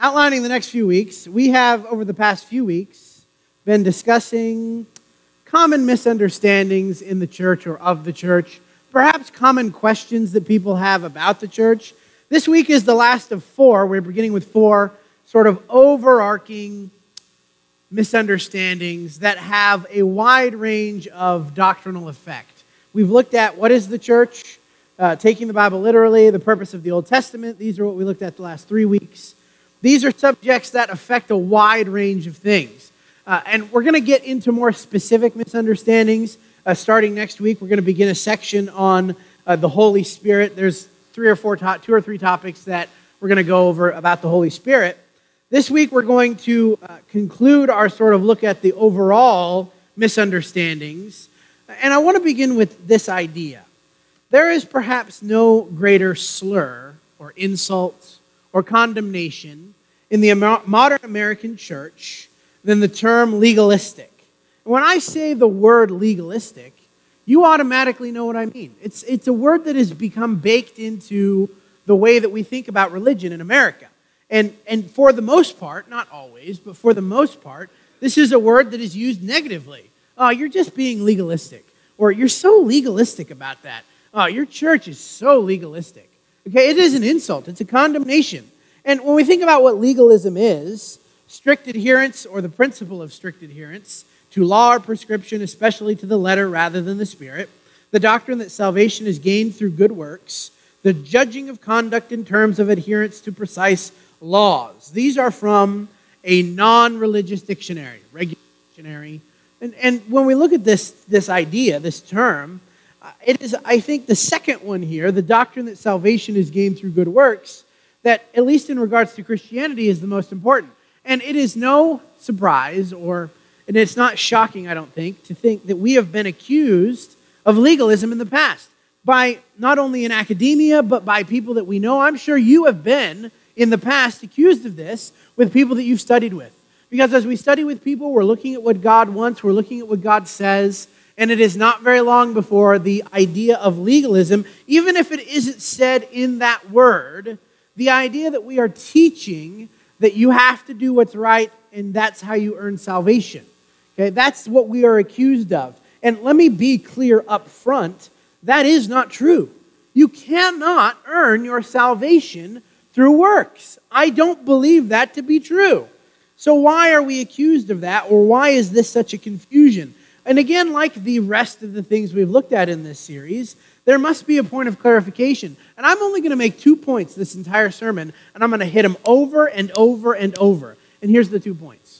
outlining the next few weeks, we have, over the past few weeks, been discussing common misunderstandings in the church or of the church, perhaps common questions that people have about the church. This week is the last of four. We're beginning with four sort of overarching misunderstandings that have a wide range of doctrinal effect. We've looked at what is the church, taking the Bible literally, the purpose of the Old Testament. These are what we looked at the last 3 weeks. These are subjects that affect a wide range of things. And we're going to get into more specific misunderstandings. Starting next week, we're going to begin a section on the Holy Spirit. There's two or three topics that we're going to go over about the Holy Spirit. This week, we're going to conclude our sort of look at the overall misunderstandings. And I want to begin with this idea. There is perhaps no greater slur or insult or condemnation in the modern American church than the term legalistic. When I say the word legalistic, you automatically know what I mean. It's a word that has become baked into the way that we think about religion in America. And for the most part, not always, but for the most part, this is a word that is used negatively. Oh, you're just being legalistic. Or you're so legalistic about that. Oh, your church is so legalistic. Okay, it is an insult. It's a condemnation. And when we think about what legalism is, strict adherence or the principle of strict adherence to law or prescription, especially to the letter rather than the spirit, the doctrine that salvation is gained through good works, the judging of conduct in terms of adherence to precise laws. These are from a non-religious dictionary, regular dictionary. And when we look at this idea, this term, it is, I think, the second one here, the doctrine that salvation is gained through good works, that, at least in regards to Christianity, is the most important. And it is no surprise, and it's not shocking, I don't think, to think that we have been accused of legalism in the past by not only in academia, but by people that we know. I'm sure you have been, in the past, accused of this with people that you've studied with. Because as we study with people, we're looking at what God wants, we're looking at what God says, and it is not very long before the idea of legalism, even if it isn't said in that word, the idea that we are teaching that you have to do what's right and that's how you earn salvation. Okay, that's what we are accused of. And let me be clear up front, that is not true. You cannot earn your salvation through works. I don't believe that to be true. So why are we accused of that, or why is this such a confusion? And again, like the rest of the things we've looked at in this series, there must be a point of clarification. And I'm only going to make 2 points this entire sermon, and I'm going to hit them over and over and over. And here's the 2 points.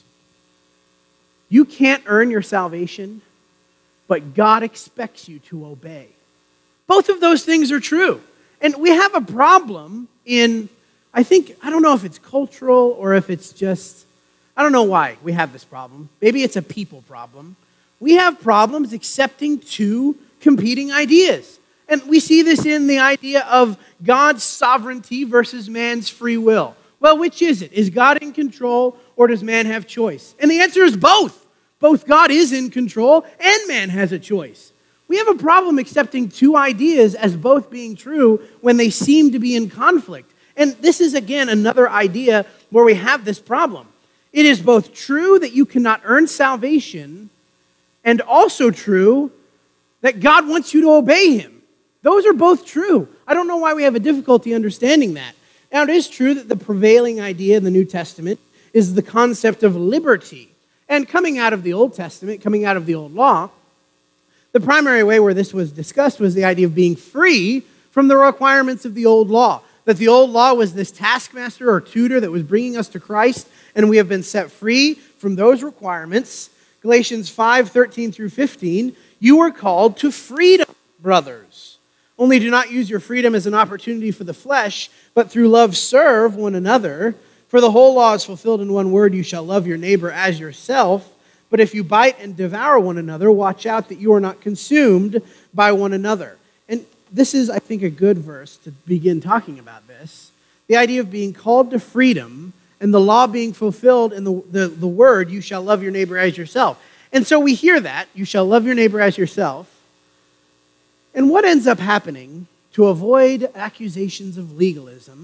You can't earn your salvation, but God expects you to obey. Both of those things are true. And we have a problem in, I don't know if it's cultural or if it's just, I don't know why we have this problem. Maybe it's a people problem. We have problems accepting two competing ideas. And we see this in the idea of God's sovereignty versus man's free will. Well, which is it? Is God in control or does man have choice? And the answer is both. Both God is in control and man has a choice. We have a problem accepting two ideas as both being true when they seem to be in conflict. And this is, again, another idea where we have this problem. It is both true that you cannot earn salvation and also true that God wants you to obey him. Those are both true. I don't know why we have a difficulty understanding that. Now, it is true that the prevailing idea in the New Testament is the concept of liberty. And coming out of the Old Testament, coming out of the Old Law, the primary way where this was discussed was the idea of being free from the requirements of the Old Law. That the Old Law was this taskmaster or tutor that was bringing us to Christ, and we have been set free from those requirements. Galatians 5:13 through 15, you are called to freedom, brothers. Only do not use your freedom as an opportunity for the flesh, but through love serve one another. For the whole law is fulfilled in one word, you shall love your neighbor as yourself. But if you bite and devour one another, watch out that you are not consumed by one another. And this is, I think, a good verse to begin talking about this. The idea of being called to freedom and the law being fulfilled in the word, you shall love your neighbor as yourself. And so we hear that, you shall love your neighbor as yourself. And what ends up happening to avoid accusations of legalism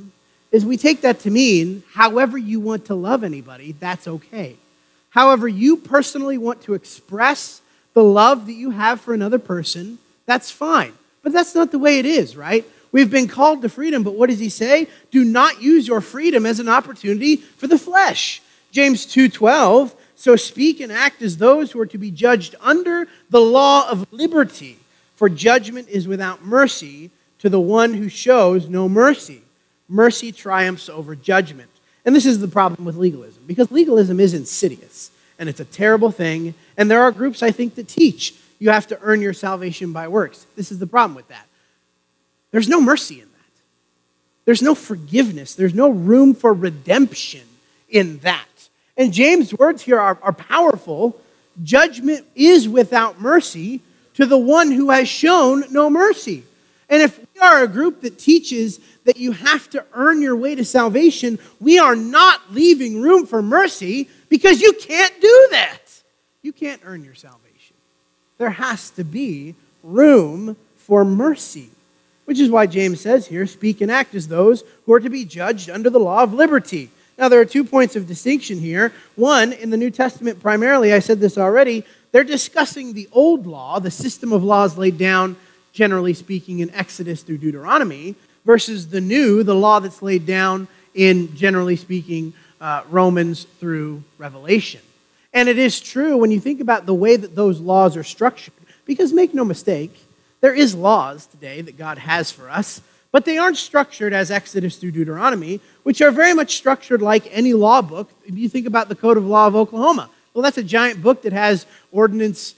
is we take that to mean however you want to love anybody, that's okay. However you personally want to express the love that you have for another person, that's fine. But that's not the way it is, right? We've been called to freedom, but what does he say? Do not use your freedom as an opportunity for the flesh. James 2:12, so speak and act as those who are to be judged under the law of liberty, for judgment is without mercy to the one who shows no mercy. Mercy triumphs over judgment. And this is the problem with legalism, because legalism is insidious, and it's a terrible thing, and there are groups, I think, that teach you have to earn your salvation by works. This is the problem with that. There's no mercy in that. There's no forgiveness. There's no room for redemption in that. And James' words here are powerful. Judgment is without mercy to the one who has shown no mercy. And if we are a group that teaches that you have to earn your way to salvation, we are not leaving room for mercy, because you can't do that. You can't earn your salvation. There has to be room for mercy, which is why James says here, speak and act as those who are to be judged under the law of liberty. Now, there are 2 points of distinction here. One, in the New Testament primarily, I said this already, they're discussing the old law, the system of laws laid down, generally speaking, in Exodus through Deuteronomy, versus the new, the law that's laid down in, generally speaking, Romans through Revelation. And it is true when you think about the way that those laws are structured, because make no mistake, there is laws today that God has for us, but they aren't structured as Exodus through Deuteronomy, which are very much structured like any law book. If you think about the Code of Law of Oklahoma, well, that's a giant book that has Ordinance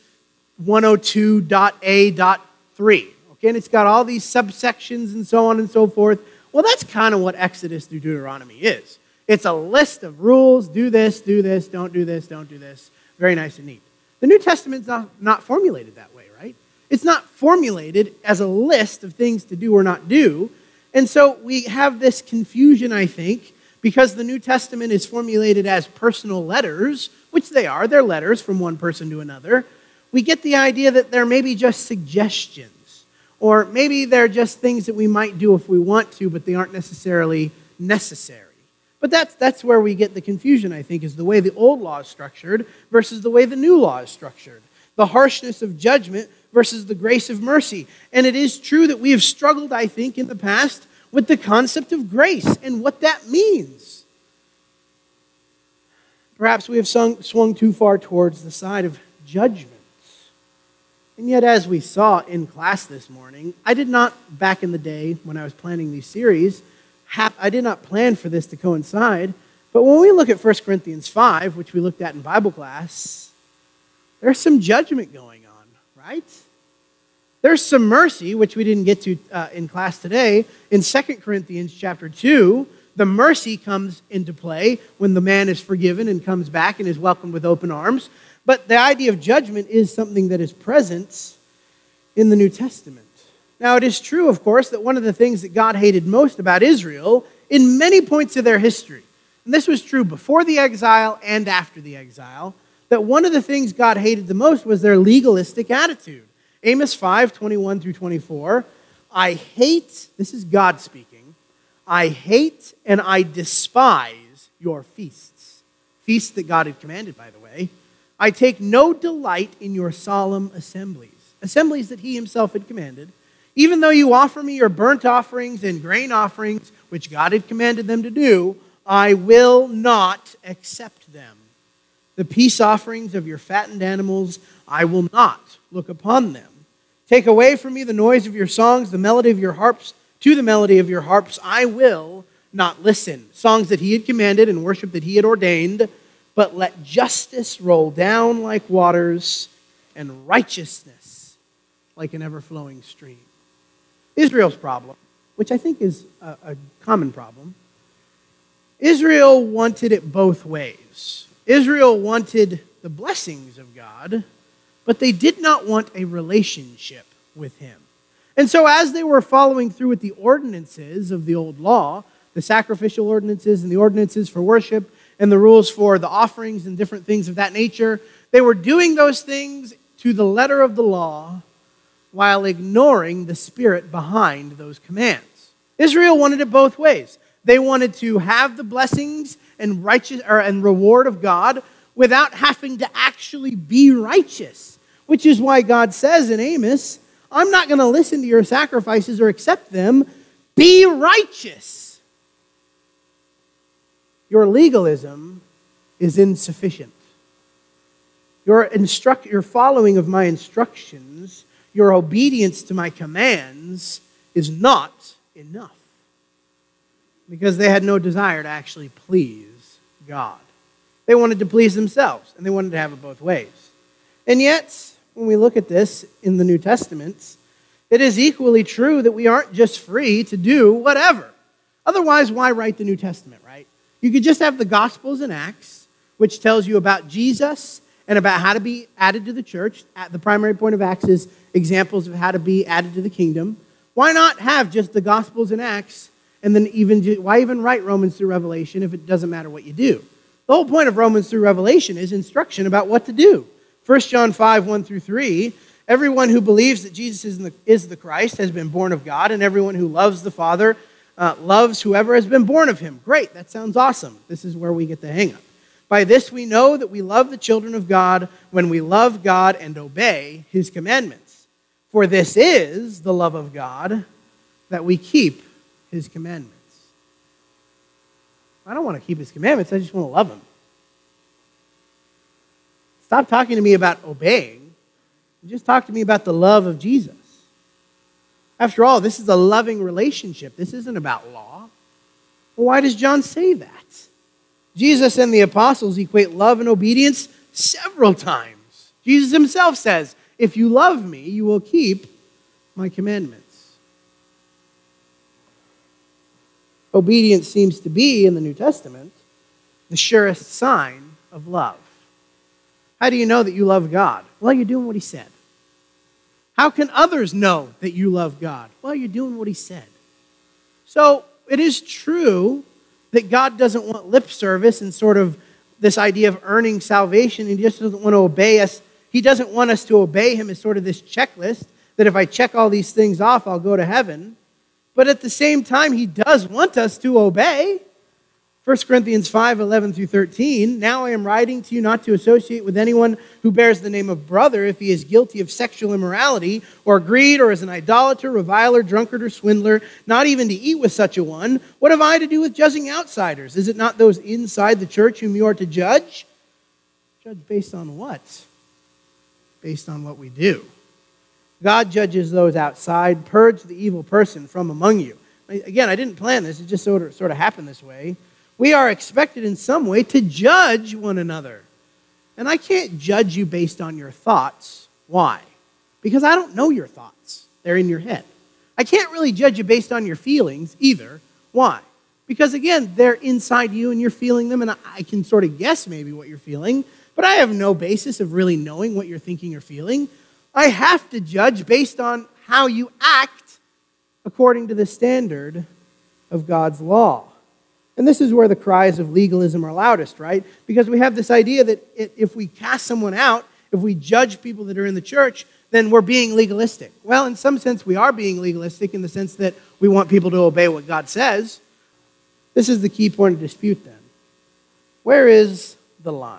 102.A.3. Okay, and it's got all these subsections and so on and so forth. Well, that's kind of what Exodus through Deuteronomy is. It's a list of rules, do this, don't do this, don't do this. Very nice and neat. The New Testament's not formulated that way, right? It's not formulated as a list of things to do or not do. And so we have this confusion, I think, because the New Testament is formulated as personal letters, which they are. They're letters from one person to another. We get the idea that they're maybe just suggestions, or maybe they're just things that we might do if we want to, but they aren't necessarily necessary. But that's where we get the confusion, I think, is the way the old law is structured versus the way the new law is structured. The harshness of judgment versus the grace of mercy. And it is true that we have struggled, I think, in the past with the concept of grace and what that means. Perhaps we have swung too far towards the side of judgment. And yet, as we saw in class this morning, I did not, back in the day when I was planning these series, I did not plan for this to coincide. But when we look at 1 Corinthians 5, which we looked at in Bible class, there's some judgment going on, right? There's some mercy, which we didn't get to in class today. In 2 Corinthians chapter 2, the mercy comes into play when the man is forgiven and comes back and is welcomed with open arms. But the idea of judgment is something that is present in the New Testament. Now, it is true, of course, that one of the things that God hated most about Israel in many points of their history, and this was true before the exile and after the exile, that one of the things God hated the most was their legalistic attitude. Amos 5:21 through 24, I hate, this is God speaking, I hate and I despise your feasts. Feasts that God had commanded, by the way. I take no delight in your solemn assemblies. Assemblies that he himself had commanded. Even though you offer me your burnt offerings and grain offerings, which God had commanded them to do, I will not accept them. The peace offerings of your fattened animals, I will not look upon them. Take away from me the noise of your songs, the melody of your harps. To the melody of your harps, I will not listen. Songs that he had commanded and worship that he had ordained. But let justice roll down like waters and righteousness like an ever-flowing stream. Israel's problem, which I think is a common problem, Israel wanted it both ways. Israel wanted the blessings of God, but they did not want a relationship with him. And so as they were following through with the ordinances of the old law, the sacrificial ordinances and the ordinances for worship and the rules for the offerings and different things of that nature, they were doing those things to the letter of the law while ignoring the spirit behind those commands. Israel wanted it both ways. They wanted to have the blessings and and reward of God without having to actually be righteous, which is why God says in Amos, I'm not going to listen to your sacrifices or accept them. Be righteous. Your legalism is insufficient. Your following of my instructions, your obedience to my commands is not enough. Because they had no desire to actually please God. They wanted to please themselves, and they wanted to have it both ways. And yet, when we look at this in the New Testament, it is equally true that we aren't just free to do whatever. Otherwise, why write the New Testament, right? You could just have the Gospels and Acts, which tells you about Jesus and about how to be added to the church. The primary point of Acts is examples of how to be added to the kingdom. Why not have just the Gospels and Acts, and then why even write Romans through Revelation if it doesn't matter what you do? The whole point of Romans through Revelation is instruction about what to do. 1 John 5, 1 through 3, everyone who believes that Jesus is the Christ has been born of God, and everyone who loves the Father loves whoever has been born of him. Great, that sounds awesome. This is where we get the hang up. By this we know that we love the children of God when we love God and obey his commandments. For this is the love of God, that we keep his commandments. I don't want to keep his commandments, I just want to love him. Stop talking to me about obeying. Just talk to me about the love of Jesus. After all, this is a loving relationship. This isn't about law. Well, why does John say that? Jesus and the apostles equate love and obedience several times. Jesus himself says, if you love me, you will keep my commandments. Obedience seems to be, in the New Testament, the surest sign of love. How do you know that you love God? Well, you're doing what he said. How can others know that you love God? Well, you're doing what he said. So it is true that God doesn't want lip service and sort of this idea of earning salvation. He just doesn't want to obey us. He doesn't want us to obey him as sort of this checklist that if I check all these things off, I'll go to heaven. But at the same time, he does want us to obey. 1 Corinthians 5, 11 through 13, now I am writing to you not to associate with anyone who bears the name of brother if he is guilty of sexual immorality or greed or is an idolater, reviler, drunkard, or swindler, not even to eat with such a one. What have I to do with judging outsiders? Is it not those inside the church whom you are to judge? Judge based on what? Based on what we do. God judges those outside. Purge the evil person from among you. Again, I didn't plan this. It just sort of happened this way. We are expected in some way to judge one another. And I can't judge you based on your thoughts. Why? Because I don't know your thoughts. They're in your head. I can't really judge you based on your feelings either. Why? Because again, they're inside you and you're feeling them, and I can sort of guess maybe what you're feeling, but I have no basis of really knowing what you're thinking or feeling. I have to judge based on how you act according to the standard of God's law. And this is where the cries of legalism are loudest, right? Because we have this idea that if we cast someone out, if we judge people that are in the church, then we're being legalistic. Well, in some sense, we are being legalistic in the sense that we want people to obey what God says. This is the key point of dispute then. Where is the line?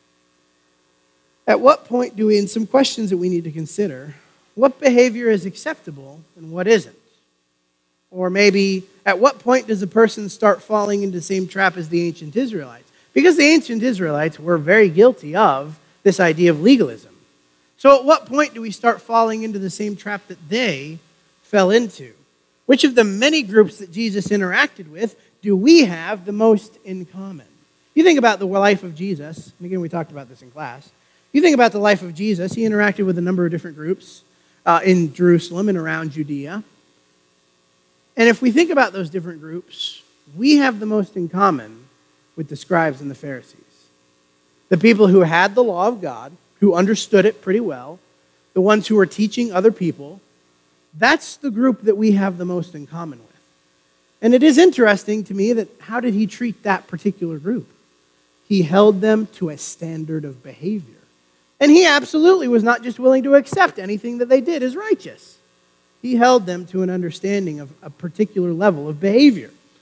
At what point do we, in some questions that we need to consider, what behavior is acceptable and what isn't? Or maybe, at what point does a person start falling into the same trap as the ancient Israelites? Because the ancient Israelites were very guilty of this idea of legalism. So at what point do we start falling into the same trap that they fell into? Which of the many groups that Jesus interacted with do we have the most in common? You think about the life of Jesus, and again we talked about this in class. You think about the life of Jesus, he interacted with a number of different groups in Jerusalem and around Judea. And if we think about those different groups, we have the most in common with the scribes and the Pharisees. The people who had the law of God, who understood it pretty well, the ones who were teaching other people, that's the group that we have the most in common with. And it is interesting to me that how did he treat that particular group? He held them to a standard of behavior. And he absolutely was not just willing to accept anything that they did as righteous. He held them to an understanding of a particular level of behavior.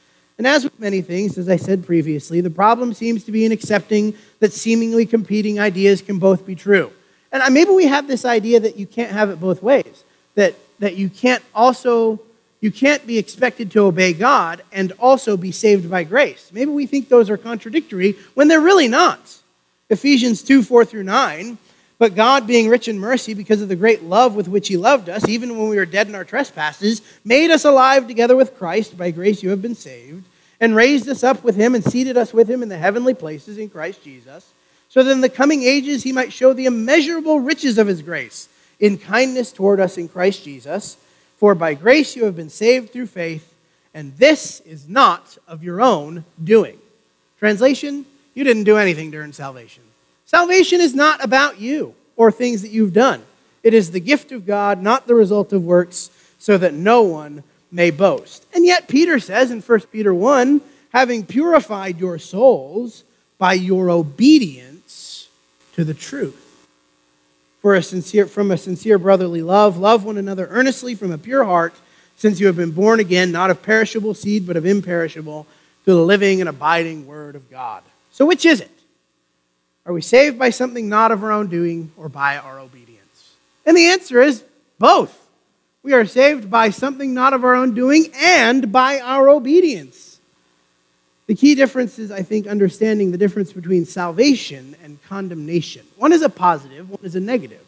And as with many things, as I said previously, the problem seems to be in accepting that seemingly competing ideas can both be true. And maybe we have this idea that you can't have it both ways, that you can't be expected to obey God and also be saved by grace. Maybe we think those are contradictory when they're really not. Ephesians 2:4-9, but God, being rich in mercy because of the great love with which he loved us, even when we were dead in our trespasses, made us alive together with Christ. By grace you have been saved, and raised us up with him and seated us with him in the heavenly places in Christ Jesus, so that in the coming ages he might show the immeasurable riches of his grace in kindness toward us in Christ Jesus. For by grace you have been saved through faith, and this is not of your own doing. Translation, you didn't do anything during salvation. Salvation is not about you or things that you've done. It is the gift of God, not the result of works, so that no one may boast. And yet Peter says in 1 Peter 1, having purified your souls by your obedience to the truth. From a sincere brotherly love, love one another earnestly from a pure heart, since you have been born again, not of perishable seed, but of imperishable, through the living and abiding word of God. So which is it? Are we saved by something not of our own doing or by our obedience? And the answer is both. We are saved by something not of our own doing and by our obedience. The key difference is, I think, understanding the difference between salvation and condemnation. One is a positive, one is a negative.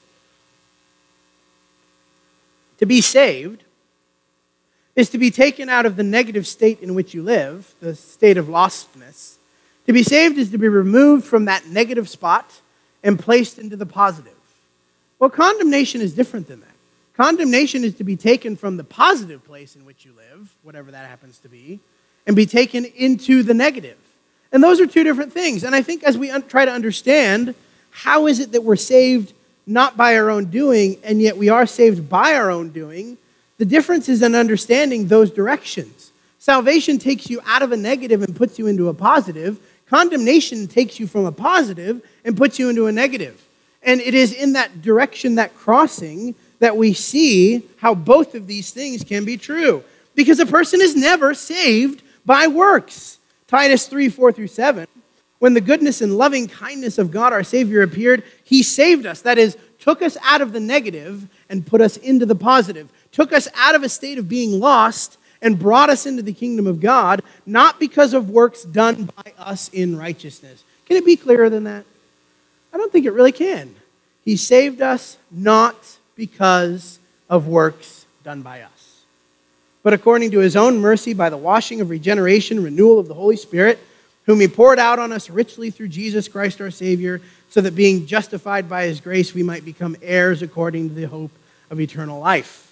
To be saved is to be taken out of the negative state in which you live, the state of lostness. To be saved is to be removed from that negative spot and placed into the positive. Well, condemnation is different than that. Condemnation is to be taken from the positive place in which you live, whatever that happens to be, and be taken into the negative. And those are two different things. And I think as we try to understand how is it that we're saved not by our own doing, and yet we are saved by our own doing, the difference is in understanding those directions. Salvation takes you out of a negative and puts you into a positive. Condemnation takes you from a positive and puts you into a negative. And it is in that direction, that crossing, that we see how both of these things can be true. Because a person is never saved by works. Titus 3:4-7, when the goodness and loving kindness of God our Savior appeared, he saved us. That is, took us out of the negative and put us into the positive. Took us out of a state of being lost and brought us into the kingdom of God, not because of works done by us in righteousness. Can it be clearer than that? I don't think it really can. He saved us not because of works done by us, but according to his own mercy by the washing of regeneration, renewal of the Holy Spirit, whom he poured out on us richly through Jesus Christ our Savior, so that being justified by his grace, we might become heirs according to the hope of eternal life.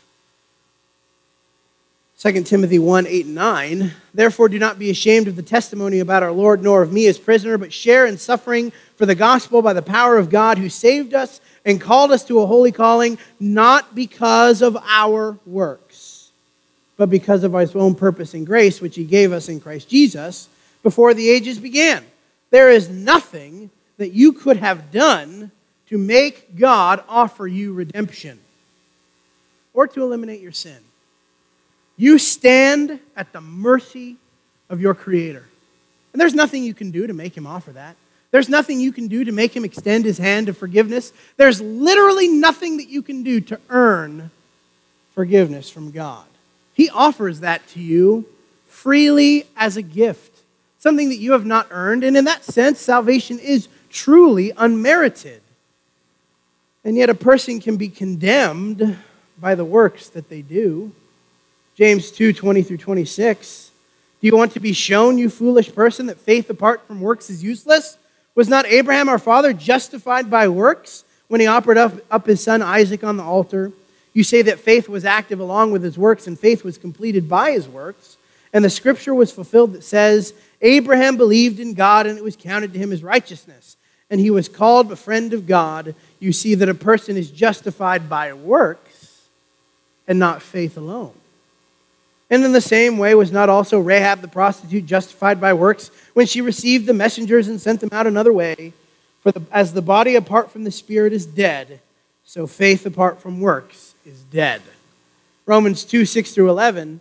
2 Timothy 1:8-9, therefore do not be ashamed of the testimony about our Lord, nor of me as prisoner, but share in suffering for the gospel by the power of God, who saved us and called us to a holy calling, not because of our works, but because of his own purpose and grace, which he gave us in Christ Jesus before the ages began. There is nothing that you could have done to make God offer you redemption or to eliminate your sin. You stand at the mercy of your Creator. And there's nothing you can do to make him offer that. There's nothing you can do to make him extend his hand of forgiveness. There's literally nothing that you can do to earn forgiveness from God. He offers that to you freely as a gift, something that you have not earned. And in that sense, salvation is truly unmerited. And yet a person can be condemned by the works that they do. James 2:20-26. Do you want to be shown, you foolish person, that faith apart from works is useless? Was not Abraham our father justified by works when he offered up his son Isaac on the altar? You say that faith was active along with his works, and faith was completed by his works. And the scripture was fulfilled that says, Abraham believed in God, and it was counted to him as righteousness. And he was called a friend of God. You see that a person is justified by works and not faith alone. And in the same way, was not also Rahab the prostitute justified by works when she received the messengers and sent them out another way? For as the body apart from the spirit is dead, so faith apart from works is dead. Romans 2:6-11,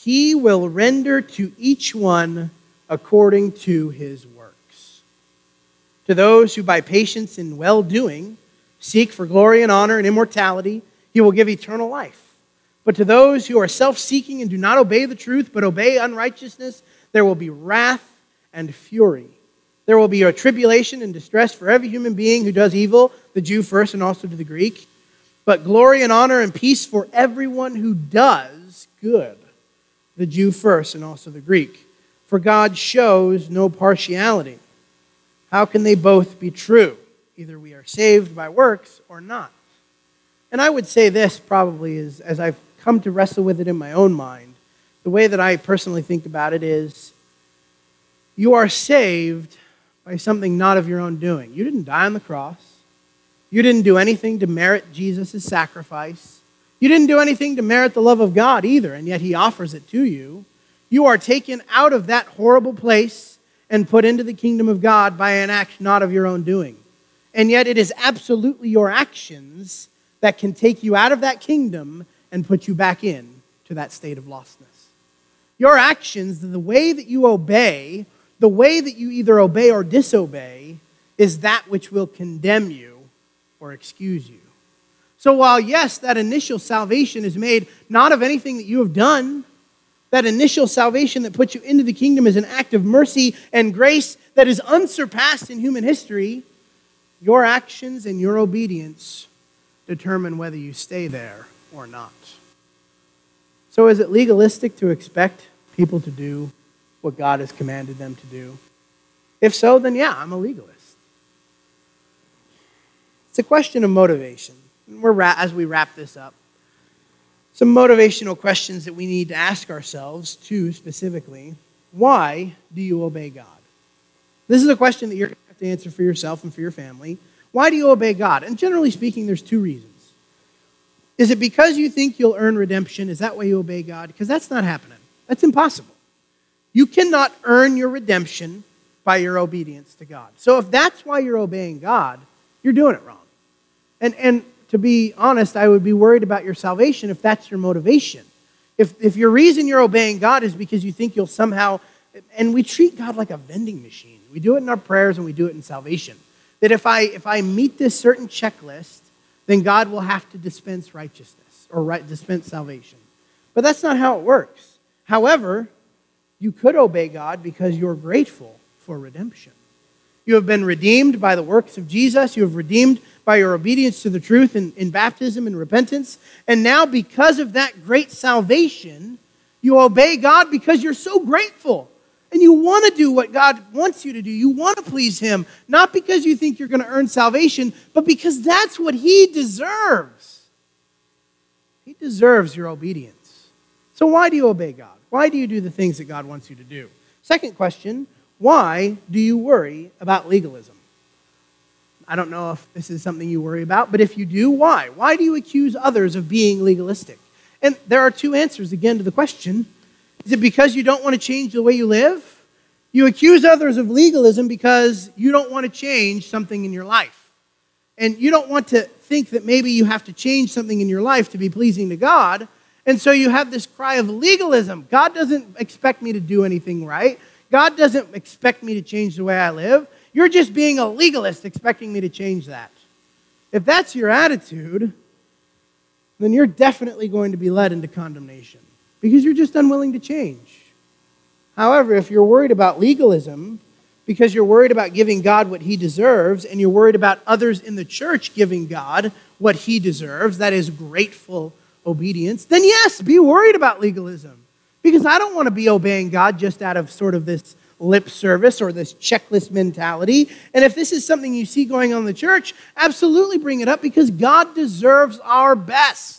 he will render to each one according to his works. To those who by patience and well-doing seek for glory and honor and immortality, he will give eternal life. But to those who are self-seeking and do not obey the truth, but obey unrighteousness, there will be wrath and fury. There will be a tribulation and distress for every human being who does evil, the Jew first and also to the Greek, but glory and honor and peace for everyone who does good, the Jew first and also the Greek. For God shows no partiality. How can they both be true? Either we are saved by works or not. And I would say this probably is, as I've come to wrestle with it in my own mind, the way that I personally think about it is, you are saved by something not of your own doing. You didn't die on the cross. You didn't do anything to merit Jesus' sacrifice. You didn't do anything to merit the love of God either, and yet he offers it to you. You are taken out of that horrible place and put into the kingdom of God by an act not of your own doing. And yet it is absolutely your actions that can take you out of that kingdom and put you back in to that state of lostness. Your actions, the way that you obey, the way that you either obey or disobey, is that which will condemn you or excuse you. So while, yes, that initial salvation is made not of anything that you have done, that initial salvation that puts you into the kingdom is an act of mercy and grace that is unsurpassed in human history, your actions and your obedience determine whether you stay there or not. So is it legalistic to expect people to do what God has commanded them to do? If so, then yeah, I'm a legalist. It's a question of motivation. And as we wrap this up, some motivational questions that we need to ask ourselves, too, specifically. Why do you obey God? This is a question that you're going to have to answer for yourself and for your family. Why do you obey God? And generally speaking, there's two reasons. Is it because you think you'll earn redemption? Is that why you obey God? Because that's not happening. That's impossible. You cannot earn your redemption by your obedience to God. So if that's why you're obeying God, you're doing it wrong. And to be honest, I would be worried about your salvation if that's your motivation. If your reason you're obeying God is because you think you'll somehow, and we treat God like a vending machine. We do it in our prayers and we do it in salvation. That if I meet this certain checklist, then God will have to dispense righteousness or dispense salvation. But that's not how it works. However, you could obey God because you're grateful for redemption. You have been redeemed by the works of Jesus. You have redeemed by your obedience to the truth in baptism and repentance. And now because of that great salvation, you obey God because you're so grateful. And you want to do what God wants you to do. You want to please him, not because you think you're going to earn salvation, but because that's what he deserves. He deserves your obedience. So why do you obey God? Why do you do the things that God wants you to do? Second question, why do you worry about legalism? I don't know if this is something you worry about, but if you do, why? Why do you accuse others of being legalistic? And there are two answers, again, to the question. Is it because you don't want to change the way you live? You accuse others of legalism because you don't want to change something in your life. And you don't want to think that maybe you have to change something in your life to be pleasing to God. And so you have this cry of legalism. God doesn't expect me to do anything right. God doesn't expect me to change the way I live. You're just being a legalist expecting me to change that. If that's your attitude, then you're definitely going to be led into condemnation because you're just unwilling to change. However, if you're worried about legalism because you're worried about giving God what he deserves and you're worried about others in the church giving God what he deserves, that is grateful obedience, then yes, be worried about legalism. Because I don't want to be obeying God just out of sort of this lip service or this checklist mentality. And if this is something you see going on in the church, absolutely bring it up because God deserves our best.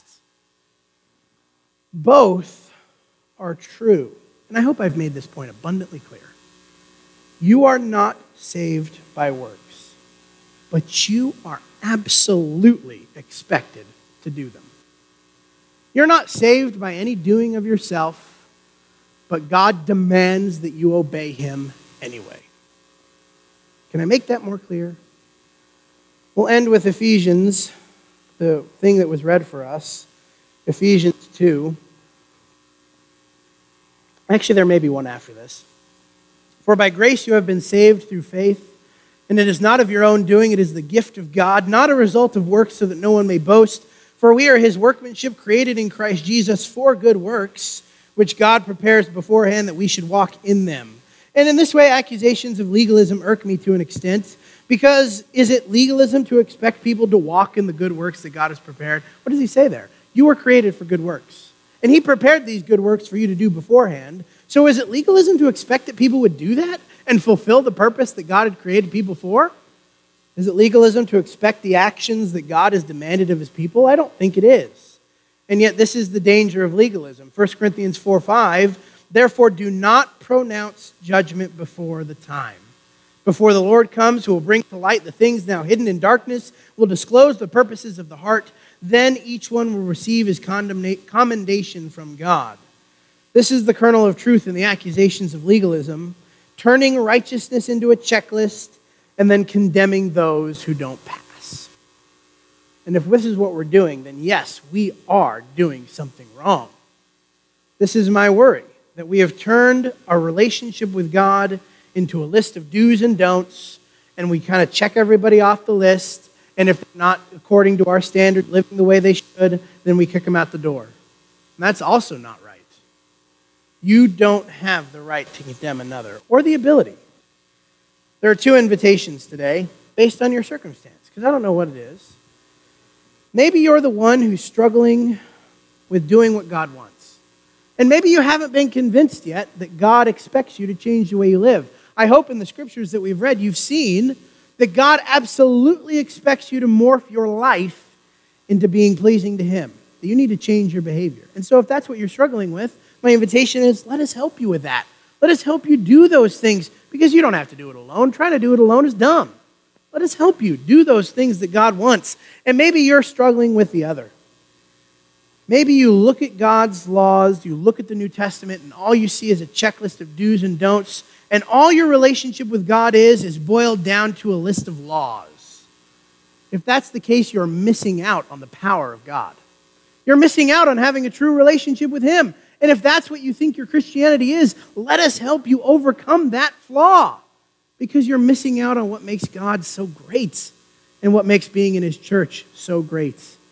Both are true. And I hope I've made this point abundantly clear. You are not saved by works, but you are absolutely expected to do them. You're not saved by any doing of yourself, but God demands that you obey him anyway. Can I make that more clear? We'll end with Ephesians, the thing that was read for us, Ephesians 2. Actually, there may be one after this. For by grace you have been saved through faith, and it is not of your own doing, it is the gift of God, not a result of works, so that no one may boast. For we are his workmanship, created in Christ Jesus for good works, which God prepares beforehand that we should walk in them. And in this way, accusations of legalism irk me to an extent, because is it legalism to expect people to walk in the good works that God has prepared? What does he say there? You were created for good works. And he prepared these good works for you to do beforehand. So is it legalism to expect that people would do that and fulfill the purpose that God had created people for? Is it legalism to expect the actions that God has demanded of his people? I don't think it is. And yet this is the danger of legalism. 1 Corinthians 4:5, therefore do not pronounce judgment before the time. Before the Lord comes, who will bring to light the things now hidden in darkness, will disclose the purposes of the heart. Then each one will receive his commendation from God. This is the kernel of truth in the accusations of legalism, turning righteousness into a checklist and then condemning those who don't pass. And if this is what we're doing, then yes, we are doing something wrong. This is my worry, that we have turned our relationship with God into a list of do's and don'ts, and we kind of check everybody off the list, and if they're not according to our standard, living the way they should, then we kick them out the door. And that's also not right. You don't have the right to condemn another, or the ability. There are two invitations today, based on your circumstance, because I don't know what it is. Maybe you're the one who's struggling with doing what God wants. And maybe you haven't been convinced yet that God expects you to change the way you live. I hope in the scriptures that we've read, you've seen that God absolutely expects you to morph your life into being pleasing to him. That you need to change your behavior. And so if that's what you're struggling with, my invitation is, let us help you with that. Let us help you do those things, because you don't have to do it alone. Trying to do it alone is dumb. Let us help you do those things that God wants. And maybe you're struggling with the other. Maybe you look at God's laws, you look at the New Testament, and all you see is a checklist of do's and don'ts, and all your relationship with God is boiled down to a list of laws. If that's the case, you're missing out on the power of God. You're missing out on having a true relationship with him. And if that's what you think your Christianity is, let us help you overcome that flaw, because you're missing out on what makes God so great and what makes being in his church so great.